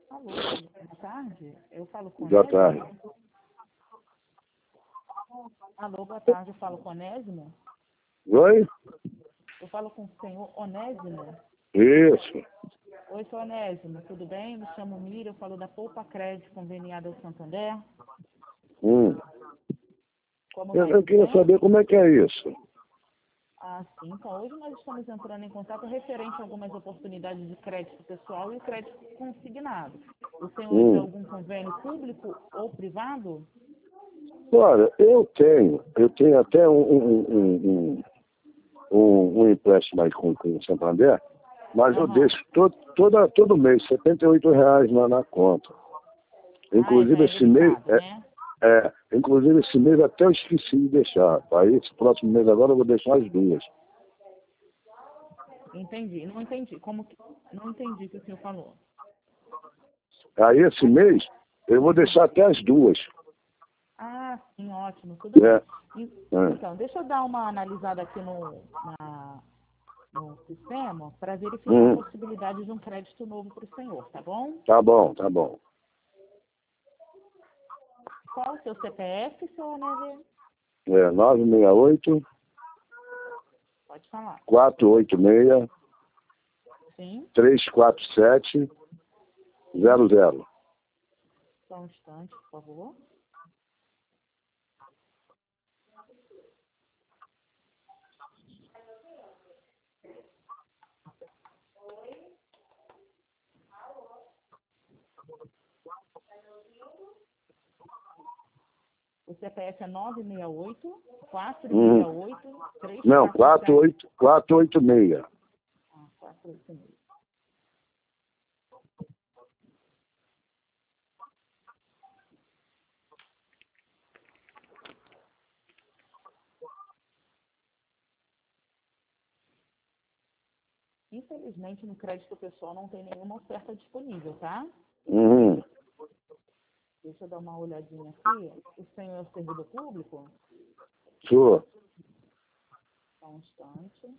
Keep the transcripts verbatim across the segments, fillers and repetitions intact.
Alô, boa tarde. Eu falo com Boa tarde. Onésimo. Alô, boa tarde. Eu falo com Onésimo. Oi? Eu falo com o senhor Onésimo. Isso. Oi, senhor Onésimo. Tudo bem? Me chamo Mira. Eu falo da Poupa Crédito Conveniada ao Santander. Hum. Como Eu, vai? eu Tudo queria bem? saber como é que é isso. Ah, sim. Então, hoje nós estamos entrando em contato referente a algumas oportunidades de crédito pessoal e crédito consignado. O senhor usa Hum. algum convênio público ou privado? Olha, eu tenho, eu tenho até um, um, um, um, um, um empréstimo aí com, com o Santander, mas eu Aham. deixo todo, toda, todo mês, setenta e oito reais na, na conta. Ah, já Inclusive é esse mês, limitado, é, né? é, inclusive esse mês até eu esqueci de deixar. Aí esse próximo mês agora eu vou deixar as duas. Entendi. Não entendi. Como que... Não entendi o que o senhor falou. Aí esse mês eu vou deixar até as duas. Ah, sim, ótimo, tudo É, bem. E- é. Então, deixa eu dar uma analisada aqui no, na- no sistema para verificar a Hum. possibilidade de um crédito novo para o senhor, tá bom? Tá bom, tá bom. Qual o seu C P F, senhor Onésimo? É nove seis oito, Pode falar. quatro oito seis, Sim, três quatro sete, zero zero. só um instante, por favor. O C P F é nove seis oito, quatro Hum. seis oito, três Não, quatro quatro sete. oito, quatro oito seis. Ah, quatro oito seis. Infelizmente, no crédito pessoal não tem nenhuma oferta disponível, tá? Uhum. Deixa eu dar uma olhadinha aqui. O senhor é o servidor público? Sua. Só um instante.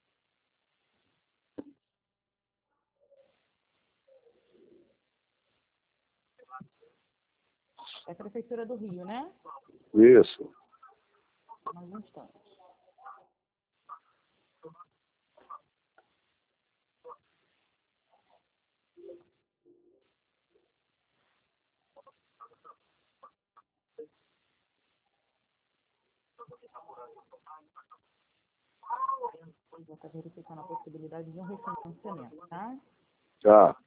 É a Prefeitura do Rio, né? Isso. Mais um instante. Já está verificando a possibilidade de um refinanciamento, tá? Tá.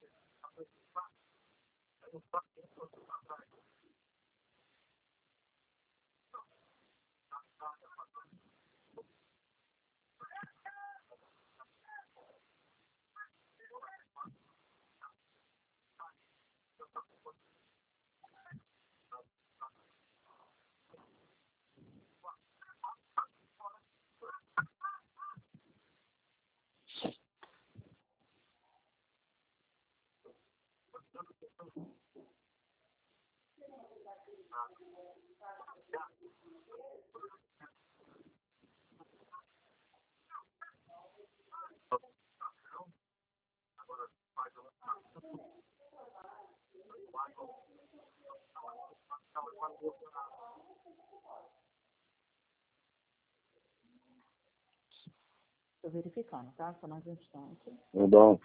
Estou verificando, tá? Só mais um instante. Tá bom.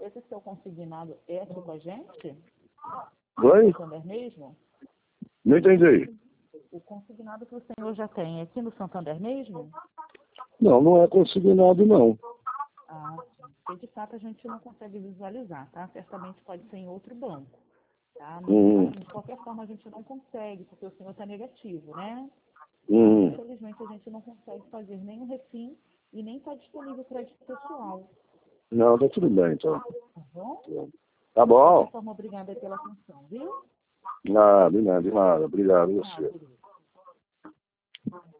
esse seu consignado é aqui com a gente? Oi? No Santander mesmo? Não entendi. O consignado que o senhor já tem é aqui no Santander mesmo? Não, não é consignado, não. Ah, porque de fato a gente não consegue visualizar, tá? Certamente pode ser em outro banco, tá? Mas Hum, assim, de qualquer forma a gente não consegue, porque o senhor está negativo, né? hum. Infelizmente a gente não consegue fazer nem o refim e nem está disponível o crédito pessoal, Não, tá tudo bem, então. tá bom? Tá De bom. qualquer forma, obrigada pela atenção, viu? Nada, de nada, de nada. Obrigado a Ah, você. beleza.